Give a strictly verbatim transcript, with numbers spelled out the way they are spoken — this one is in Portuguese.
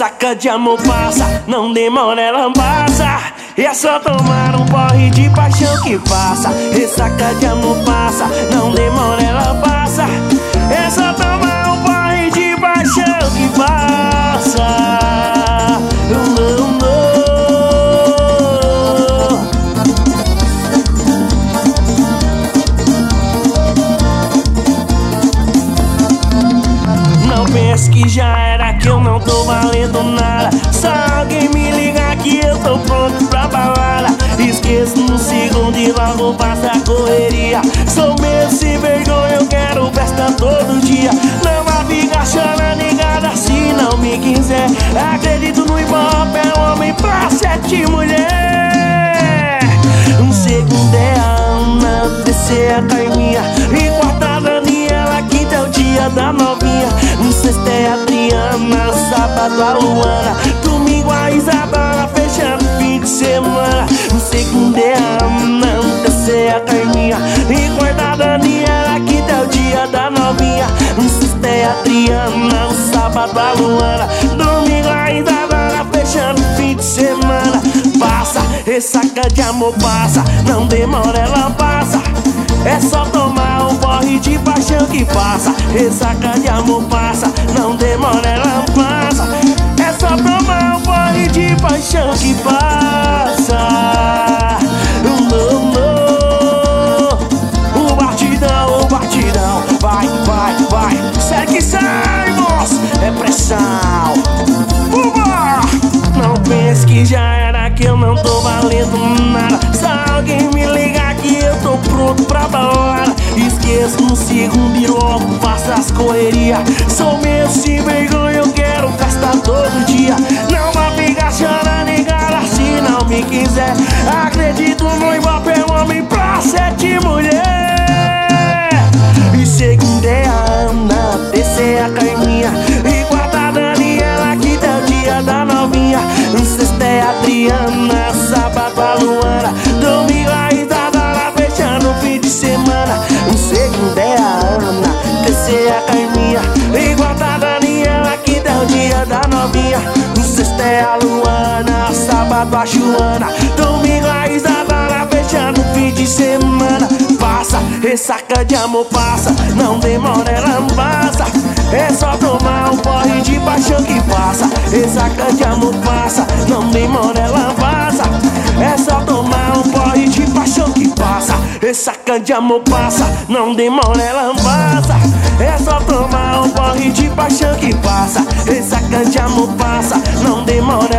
ressaca de amor passa, não demora, ela passa. É só tomar um porre de paixão que passa. Ressaca de amor passa, não demora, ela passa. É só tomar um porre de paixão que passa. Não, não. Não pense que já era, que eu não tô valendo nada. Só alguém me ligar que eu tô pronto pra balada. Esqueço num segundo e logo passa a correria. Sou meio sem vergonha, eu quero festa todo dia. Não vai ficar chorando ligada se não me quiser. Acredito no hip-hop, é um homem pra sete mulher. Um segundo é a Ana, terceiro é a Carminha, e quarta a Daniela, quinta é o dia da novinha. Um sexto é a Adriana, sábado a Luana, domingo a Isabela, fechando fim de semana. Um segundo é a Ana, um terceiro é a Carminha, e quarta a Daniela, quinta é o dia da novinha. Um sexto é a Adriana, um sábado a Luana, domingo a Isabela, fechando fim de semana. Passa, ressaca de amor passa, não demora, ela passa. É só tomar um porre de paixão que passa. Ressaca de amor passa, não demora, ela passa. É só tomar um porre de paixão que passa. Não, não. O batidão, o batidão, vai, vai, vai. Segue, sai, moço, é pressão. Uba! Não pense que já era, que eu não tô valendo nada. Só alguém me ligar que eu tô pronto pra balada. Esqueço um segundo e logo faço as correrias. Sou meio sem vergonha, eu quero festa todo dia. Não vai ficar chorando ligada se não me quiser. Acredito no hip-hop, é um homem pra sete mulher. E segundo é a Ana, terceiro é a Carminha, e quarta a Daniela, quinta é o dia da novinha. Um sexto é a Adriana, sábado a Luana, domingo a Isabela, fechando o fim de semana. Um segundo é a Ana, terceiro é a Carminha, e quarta a Daniela, quinta é o dia da novinha. Um sexto é a Luana, sábado a Joana, domingo a Isabela, fechando o fim de semana. Passa, ressaca de amor passa, não demora, ela passa. É só tomar um porre de paixão que passa. Ressaca de amor passa, não demora, ela passa. É só tomar um porre de paixão que passa. Ressaca de amor passa, não demora, ela passa. É só tomar um porre de paixão que passa. Ressaca de amor passa, não demora,